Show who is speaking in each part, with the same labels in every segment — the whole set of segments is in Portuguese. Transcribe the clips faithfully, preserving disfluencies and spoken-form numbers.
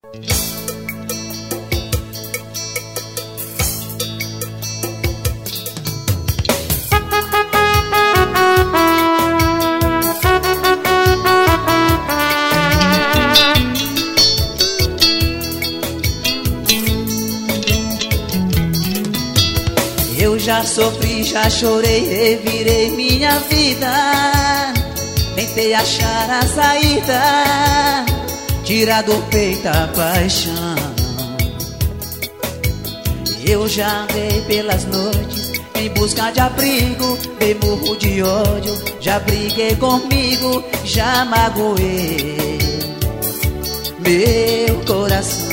Speaker 1: Eu já sofri, já chorei, revirei minha vida. Tentei achar a saída, tirar do peito a paixão. Eu já andei pelas noites em busca de abrigo, dei murro de ódio, já briguei comigo, já magoei meu coração.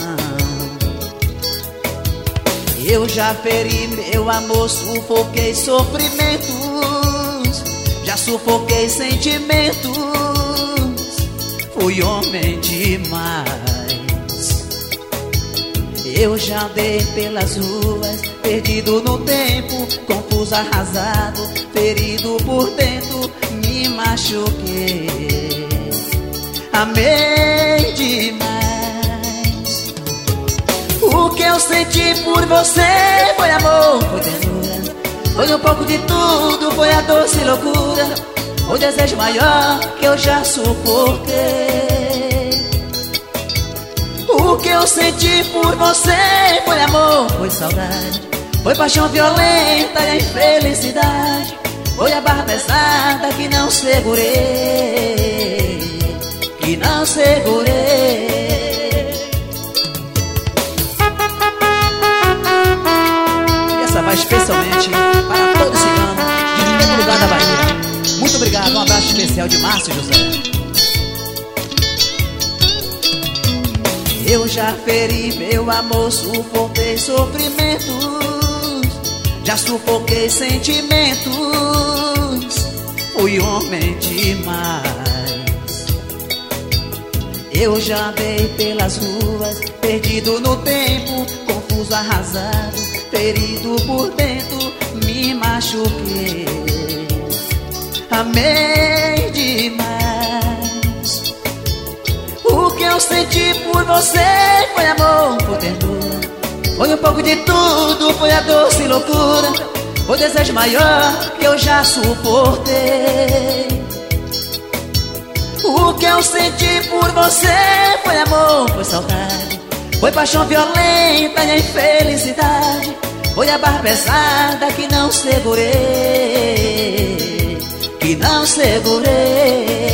Speaker 1: Eu já feri meu amor, sufoquei sofrimentos, já sufoquei sentimentos, fui homem demais. Eu já andei pelas ruas, perdido no tempo, confuso, arrasado, ferido por dentro, me machuquei, amei demais. O que eu senti por você foi amor, foi ternura, foi um pouco de tudo, foi a doce loucura, o desejo maior que eu já suportei. O que eu senti por você foi amor, foi saudade, foi paixão violenta e a infelicidade, foi a barra pesada que não segurei, que não segurei. Vai especialmente para todo cigano de todo lugar da Bahia. Muito obrigado, um abraço especial de Márcio José. Eu já feri meu amor, sufoquei sofrimentos, já sufoquei sentimentos, fui homem demais. Eu já andei pelas ruas, perdido no tempo, confuso, arrasado, ferido por dentro, me machuquei, amei demais. O que eu senti por você foi amor, foi ternura, foi um pouco de tudo, foi a doce loucura, o desejo maior que eu já suportei. O que eu senti por você foi amor, foi saudade, foi paixão violenta e a infelicidade, foi a barra pesada que não segurei, que não segurei.